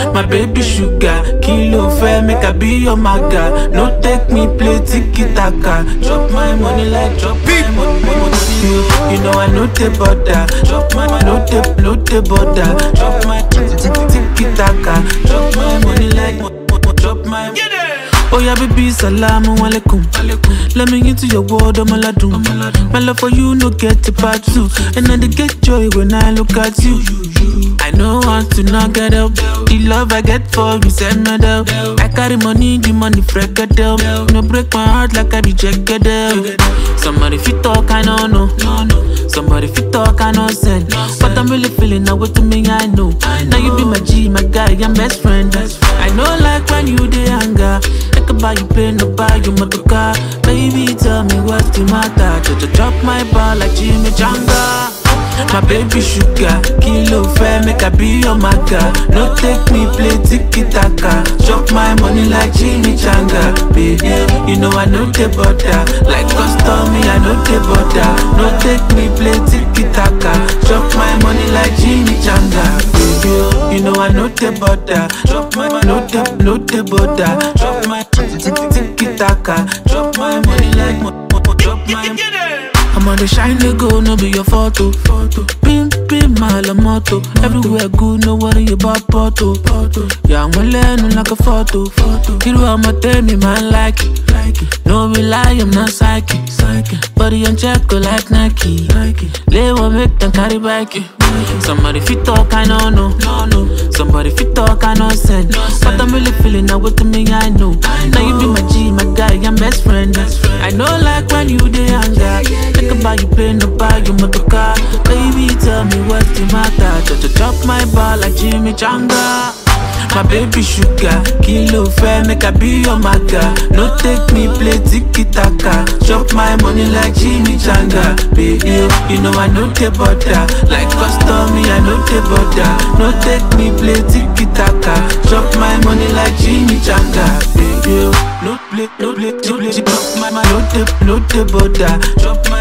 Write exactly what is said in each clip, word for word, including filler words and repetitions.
My baby sugar, kilo fair, make I be your maga. No take me play tiki-taka. Drop my money like drop my money, money. You know I know the border. Drop my money, no the, no the border. Drop my tiki-taka. Drop my money like drop my money. Oh yeah, baby, salamu alaikum. Let me into your world, I'm aladum. My love for you, no get a part two. And I get joy when I look at you. I know want to not get up. The love I get for you, send me down. I carry money, the money freak it down. No break my heart like I be jagged down. Somebody fit talk, I don't know. Somebody fit talk, I know send. But I'm really feeling now what to me, I know. Now you be my G, my guy, I'm best friend. I know like when you dey anger. I can buy you plane, no buy you motorcar. Baby, tell me what's the matter. Just drop my ball like Jimmy Changa. My baby sugar, kilo fair, make I be your maga. No take me play tiki-taka. Drop my money like Jimmy Changa. Baby, you know I know the border. Like custom, me I know the border. No take me play tiki-taka. Drop my money like Jimmy Changa. Baby, you know I know the border. Drop my money, no the, no the border. Drop my tiki-taka. Drop my money like drop my. I'm on the shine, they go, no be your photo. Pim, pim, my la moto. Everywhere good, no worry about photo. Yeah, I'm learning like a photo. You know I'ma tell me, man, like it. No be lie, I'm not psychic. Body on check, go like Nike. Lay one make them carry back. Somebody fit talk, I know, no. Somebody fit talk, I know, send. But I'm really feeling now what to me, I know. Now you be my G, my guy, I'm best friend. I know like when you dey anger. Think about you plane, no buy you motorcar. Baby, tell me what's the matter. Just drop my ball like Jimmy Changa. My baby sugar, kilo fair, make I be your maga. No take me play tiki-taka. Drop my money like Jimmy Changa. Baby, you know I know the border. Like custom, me I know the border. No take me play tiki-taka. Drop my money like Jimmy Changa. Baby, no play, no play, no play. Drop my money, no the, no the border. Drop my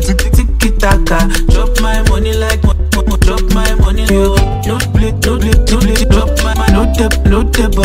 tiki-taka. Drop my money like drop my money. No play, no play, no play. Drop my money, no the, no the border.